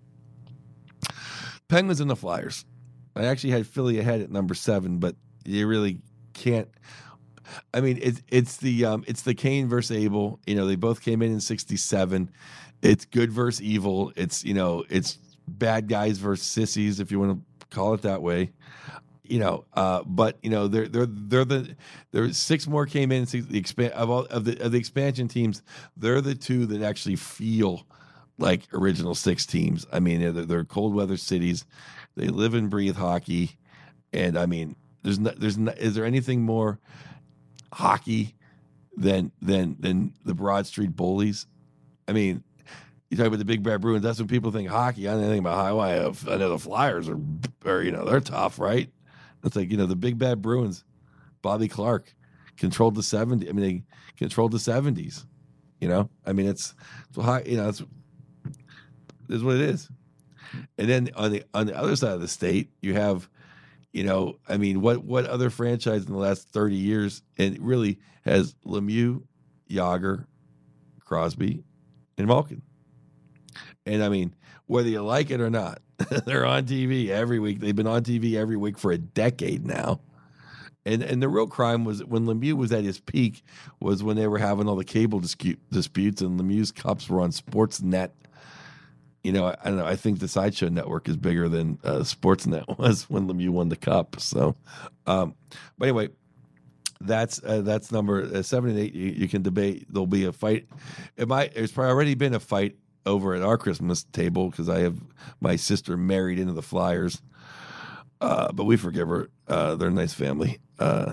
Penguins and the Flyers. I actually had Philly ahead at number seven, but you really can't. I mean, it's it's the um, it's the Kane versus Abel. You know, they both came in in sixty-seven. It's good versus evil. It's you know, it's bad guys versus sissies, if you want to call it that way. You know, uh, but you know, they're they're they're the there six more came in. Six, the expand of all of the of the expansion teams. They're the two that actually feel like original six teams. I mean, they're, they're cold weather cities. They live and breathe hockey, and I mean, there's no, there's no, is there anything more hockey than than than the Broad Street Bullies? I mean, you talk about the Big Bad Bruins. That's when people think hockey. I don't think about how I, I know the Flyers are, are, you know, they're tough, right? It's like, you know, the Big Bad Bruins, Bobby Clark controlled the seventies. I mean, they controlled the seventies. You know, I mean, it's, it's you know, it's, it's what it is. And then on the on the other side of the state, you have, you know, I mean, what what other franchise in the last thirty years and it really has Lemieux, Yager, Crosby, and Malkin? And I mean, whether you like it or not, they're on T V every week. They've been on T V every week for a decade now. And and the real crime was when Lemieux was at his peak was when they were having all the cable dispute, disputes and Lemieux's cups were on Sportsnet. You know, I, I don't know. I think the Sideshow Network is bigger than uh, Sportsnet was when Lemieux won the cup. So, um, but anyway, that's uh, that's number uh, seven and eight. You, you can debate. There'll be a fight. It might. There's probably already been a fight over at our Christmas table because I have my sister married into the Flyers. Uh, but we forgive her. Uh, they're a nice family. Uh,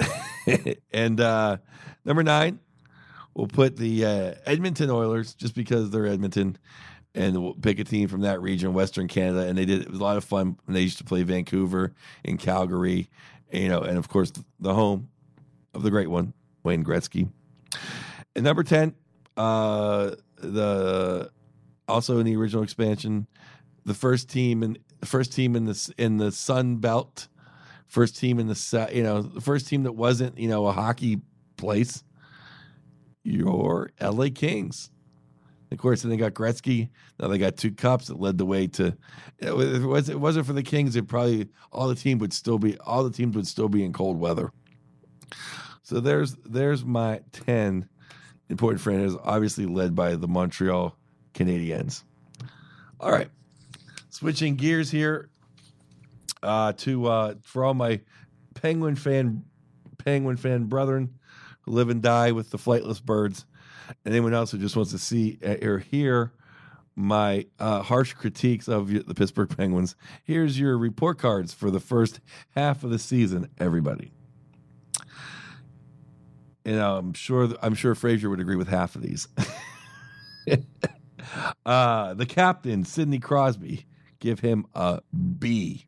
and uh, number nine, we'll put the uh, Edmonton Oilers just because they're Edmonton. And we'll pick a team from that region, Western Canada, and they did. It was a lot of fun when they used to play Vancouver and Calgary, and, you know, and of course the home of the great one, Wayne Gretzky. And number ten, uh, the also in the original expansion, the first team in the first team in the in the Sun Belt, first team in the you know the first team that wasn't you know a hockey place, your L A Kings. Of course, then they got Gretzky. Now they got two cups that led the way to. You know, if it, was, it wasn't for the Kings, it probably all the team would still be all the teams would still be in cold weather. So there's there's my ten important franchises, obviously led by the Montreal Canadiens. All right. Switching gears here uh, to uh, for all my Penguin fan Penguin fan brethren who live and die with the flightless birds, and anyone else who just wants to see or hear my uh, harsh critiques of the Pittsburgh Penguins. Here's your report cards for the first half of the season, everybody. And I'm sure I'm sure Frazier would agree with half of these. uh, the captain, Sidney Crosby, give him a B.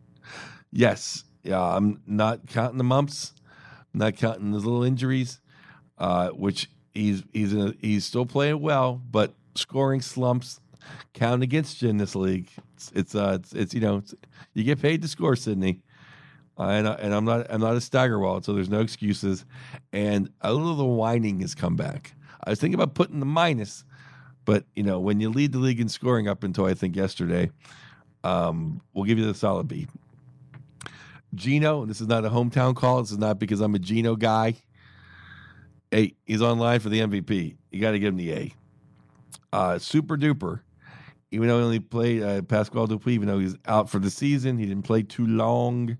Yes, yeah, I'm not counting the mumps, not counting his little injuries, uh, which he's he's in a, he's still playing well, but scoring slumps count against you in this league. It's it's uh it's, it's you know it's, you get paid to score, Sidney. Uh, and, and I'm not I'm not a Steigerwald, so there's no excuses. And a little of the whining has come back. I was thinking about putting the minus, but you know when you lead the league in scoring up until I think yesterday, um, we'll give you the solid B. Gino, this is not a hometown call. This is not because I'm a Gino guy. Hey, he's online for the M V P. You got to give him the A. Uh, super duper. Even though he only played uh, Pascal Dupuis, even though he's out for the season, he didn't play too long.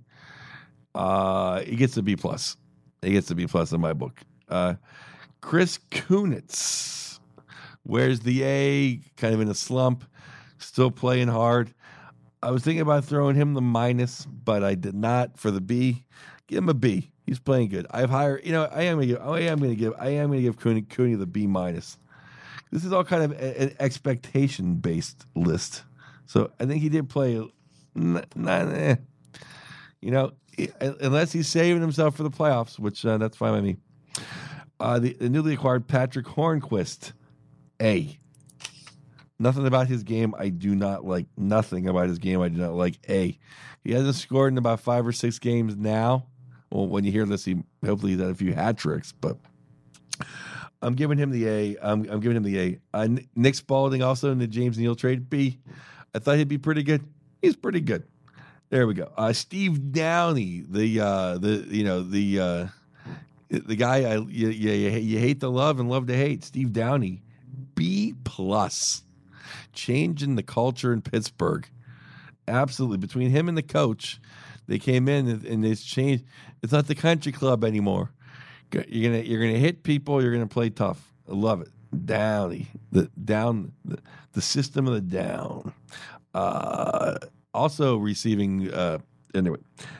Uh, he gets a B plus. He gets a B plus in my book. Uh, Chris Kunitz, where's the A? Kind of in a slump, still playing hard. I was thinking about throwing him the minus, but I did not for the B. Give him a B. He's playing good. I've hired, you know, I am going to give, I am going to give, I am going to give Cooney, Cooney the B minus. This is all kind of a, an expectation based list, so I think he did play. Nah, nah, eh. You know, unless he's saving himself for the playoffs, which uh, that's fine by me. Uh, the, the newly acquired Patrick Hornquist, A. Nothing about his game I do not like. Nothing about his game I do not like. A. He hasn't scored in about five or six games now. Well, when you hear this, he hopefully he's had a few hat tricks, but I'm giving him the A. I'm, I'm giving him the A. Uh, Nick Spalding also in the James Neal trade, B. I thought he'd be pretty good. He's pretty good. There we go. Uh, Steve Downey, the uh, the you know the uh, the guy I you, you, you hate to love and love to hate. Steve Downey, B plus. Changing the culture in Pittsburgh. Absolutely. Between him and the coach, they came in and, and it's changed. It's not the country club anymore. You're gonna you're gonna hit people. You're gonna play tough. I love it. Downey, the down, the, the system of the down. Uh, also receiving uh, anyway.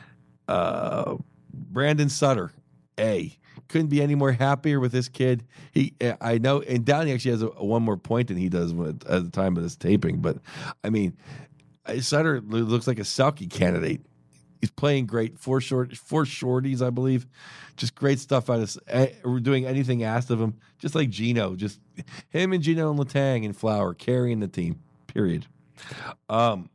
Uh, Brandon Sutter, A. Couldn't be any more happier with this kid. He, I know, and Downey actually has a, a one more point than he does at the time of this taping. But I mean, Sutter looks like a Selke candidate. He's playing great. Four short, four shorties, I believe. Just great stuff out of uh, doing anything asked of him. Just like Gino, just him and Gino and Letang and Flower carrying the team. Period. Um,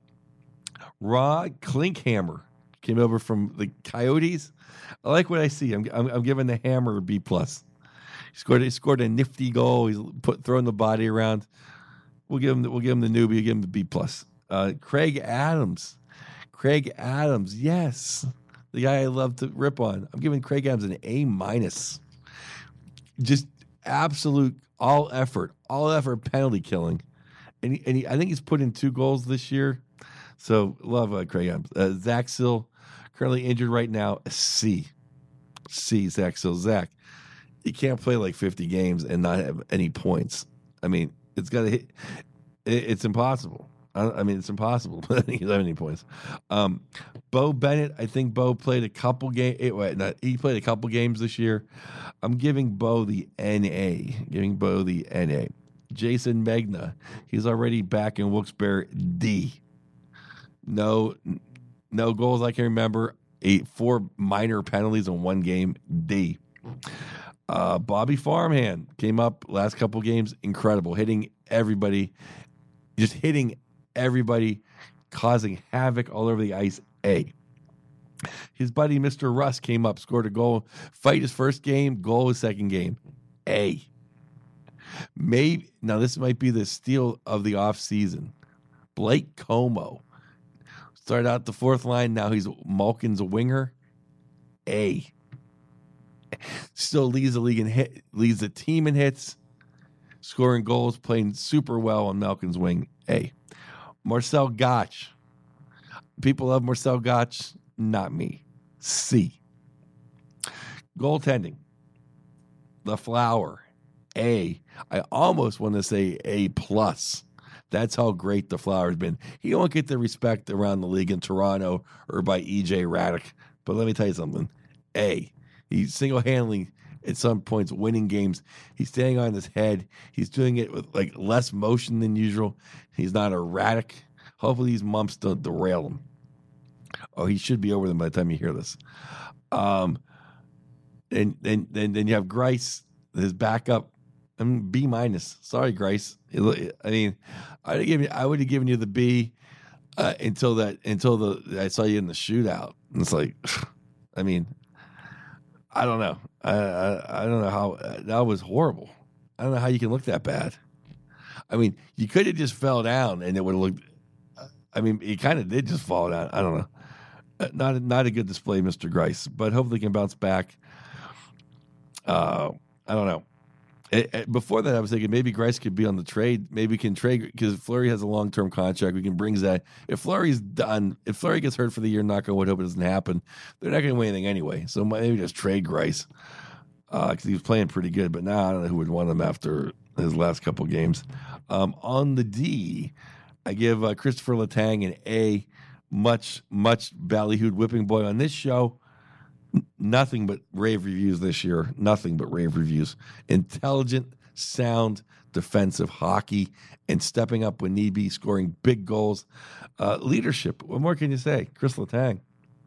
Rod Klinkhammer came over from the Coyotes. I like what I see. I'm I'm, I'm giving the Hammer a B plus. He scored he scored a nifty goal. He's put throwing the body around. We'll give him the, we'll give him the newbie. We'll give him the B plus. Uh, Craig Adams, Craig Adams, yes, the guy I love to rip on. I'm giving Craig Adams an A minus. Just absolute all effort, all effort penalty killing, and he, and he, I think he's put in two goals this year. So love uh, Craig Adams. Uh, Zach Sill. Currently injured right now, C. C, Zach. So, Zach, you can't play like fifty games and not have any points. I mean, it's got to hit. It's impossible. I, I mean, it's impossible. He doesn't have any points. Um, Bo Bennett, I think Bo played a couple games. He played a couple games this year. I'm giving Bo the N A. Giving Bo the N A. Jason Megna, he's already back in Wilkes-Barre, D. No. No goals I can remember. Eight, four minor penalties in one game. D. Uh, Bobby Farmhand came up last couple games. Incredible. Hitting everybody. Just hitting everybody. Causing havoc all over the ice. A. His buddy, Mister Russ, came up. Scored a goal. Fight his first game. Goal his second game. A. Maybe. Now, this might be the steal of the offseason. Blake Como. Started out the fourth line. Now he's Malkin's winger. A. Still leads the league in hit, leads the team in hits. scoring goals, playing super well on Malkin's wing. A. Marcel Gotch. People love Marcel Gotch, not me. C. Goaltending. The Flower. A. I almost want to say A plus. That's how great the Flower's been. He won't get the respect around the league in Toronto or by E J Raddick. But let me tell you something. A. He's single-handedly at some points winning games. He's standing on his head. He's doing it with like less motion than usual. He's not erratic. Hopefully these mumps don't derail him. Oh, he should be over them by the time you hear this. Um, and then then then you have Grice, his backup. I'm B minus. Sorry, Grice. I mean, I would give you, I would have given you the B uh, until that until the I saw you in the shootout. And it's like, I mean, I don't know. I, I I don't know how that was horrible. I don't know how you can look that bad. I mean, you could have just fell down and it would have looked. I mean, he kind of did just fall down. I don't know. Not not a good display, Mister Grice, but hopefully he can bounce back. Uh, I don't know. It, it, before that, I was thinking maybe Grice could be on the trade. Maybe we can trade because Fleury has a long term contract. We can bring that. If Fleury's done, if Fleury gets hurt for the year, knock on wood, hope it doesn't happen. They're not going to win anything anyway. So maybe just trade Grice because uh, he was playing pretty good. But now I don't know who would want him after his last couple games. Um, on the D, I give uh, Christopher Letang an A. Much, much ballyhooed whipping boy on this show. N- nothing but rave reviews this year. Nothing but rave reviews. Intelligent, sound, defensive hockey, and stepping up when need be, scoring big goals. Uh, leadership. What more can you say? Chris Letang.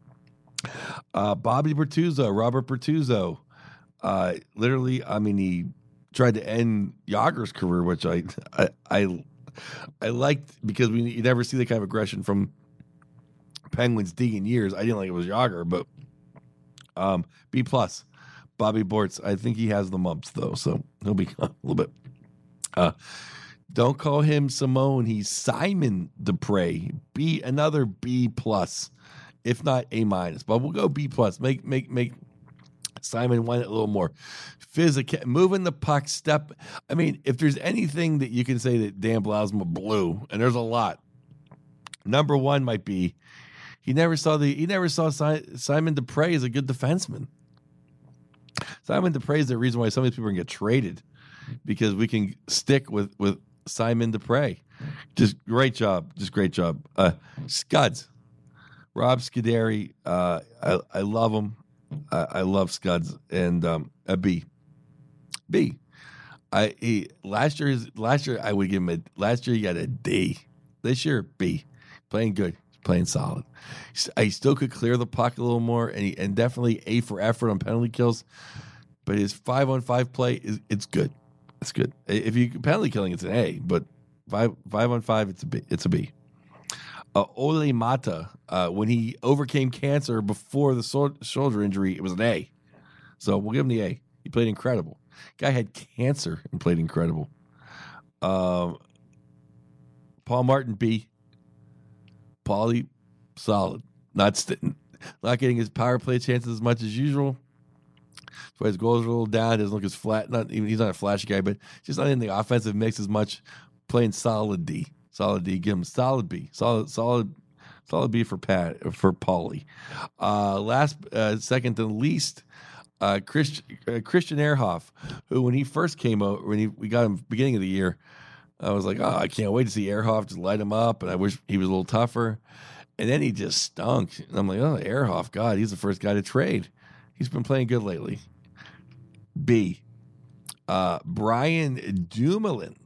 Uh, Bobby Bertuzzo, Robert Bertuzzo. Uh, literally, I mean, he tried to end Yager's career, which I, I, I, I liked because we you never see that kind of aggression from Penguins D in years. I didn't like it was Yager, but um, B plus. Bobby Bortz. I think he has the mumps though, so he'll be a little bit. Uh, don't call him Simone. He's Simon Dupre. B another B plus, if not A minus. But we'll go B plus. Make make make Simon want it a little more. Physical, moving the puck, step. I mean, if there's anything that you can say that Dan Blasma blew, and there's a lot. Number one might be. He never saw the. He never saw si- Simon Dupre as a good defenseman. Simon Dupre is the reason why some of these people are going to get traded because we can stick with, with Simon Dupre. Just great job. Just great job. Uh, Scuds. Rob Scuderi. Uh, I, I love him. I, I love Scuds. And um, a B. B. I he, last year last year I would give him a last year he got a D. This year B. Playing good. Playing solid. I still could clear the puck a little more, and he, and definitely A for effort on penalty kills. But his five on five play is it's good. It's good. If you penalty killing, it's an A. But five five on five, it's a B. It's a B. Uh, Ole Mata, uh, when he overcame cancer before the so- shoulder injury, it was an A. So we'll give him the A. He played incredible. Guy had cancer and played incredible. Um, Paul Martin B. Paulie, solid. Not st- not getting his power play chances as much as usual. That's why his goals are a little down. Doesn't look as flat. Not even he's not a flashy guy, but just not in the offensive mix as much. Playing solid D, solid D. Give him solid B, solid, solid, solid B for Pat for Paulie. Uh, last, uh, second to least, uh, Christ, uh, Christian Ehrhoff, who when he first came out, when he we got him beginning of the year. I was like, oh, I can't wait to see Ehrhoff just light him up, and I wish he was a little tougher. And then he just stunk. And I'm like, oh, Ehrhoff, God, he's the first guy to trade. He's been playing good lately. B. Uh, Brian Dumoulin.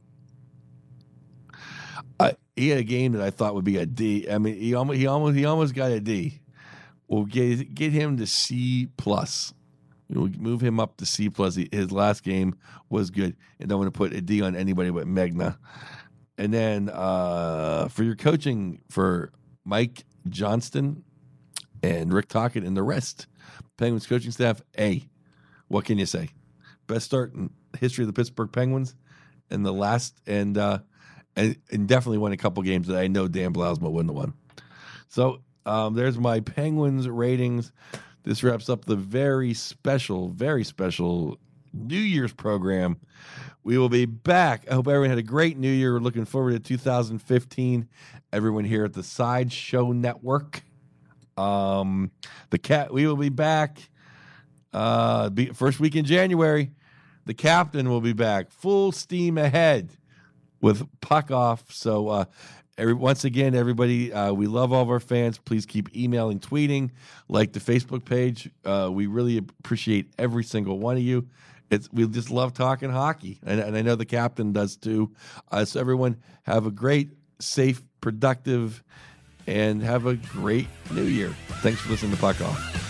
Uh, he had a game that I thought would be a D. I mean, he almost he almost he almost got a D. We'll get get him to C plus. We'll move him up to C plus. His last game was good, and don't want to put a D on anybody but Megna. And then uh, for your coaching for Mike Johnston and Rick Tocchet and the rest, Penguins coaching staff, A. What can you say? Best start in the history of the Pittsburgh Penguins, and the last, and uh, and, and definitely won a couple games that I know Dan Blasma wouldn't have won. So um, there's my Penguins ratings. This wraps up the very special, very special New Year's program. We will be back. I hope everyone had a great New Year. We're looking forward to two thousand fifteen. Everyone here at the Sideshow Network. Um, the cat. We will be back. Uh, be, first week in January. The captain will be back, full steam ahead with Puck Off. So, uh, every, once again, everybody, uh, we love all of our fans. Please keep emailing, tweeting, like the Facebook page. Uh, we really appreciate every single one of you. It's we just love talking hockey, and, and I know the captain does too. Uh, so, everyone, have a great, safe, productive, and have a great New Year. Thanks for listening to Puck Off.